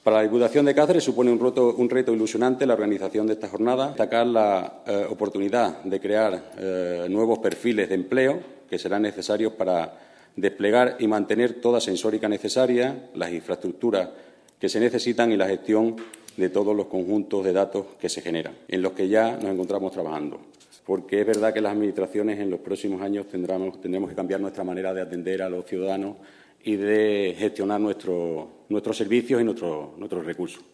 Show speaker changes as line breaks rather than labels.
Para la Diputación de Cáceres supone un reto ilusionante la organización de esta jornada, destacar la oportunidad de crear nuevos perfiles de empleo que serán necesarios para desplegar y mantener toda sensórica necesaria, las infraestructuras que se necesitan y la gestión de todos los conjuntos de datos que se generan, en los que ya nos encontramos trabajando. Porque es verdad que las administraciones en los próximos años tendremos que cambiar nuestra manera de atender a los ciudadanos y de gestionar nuestros servicios y nuestros recursos.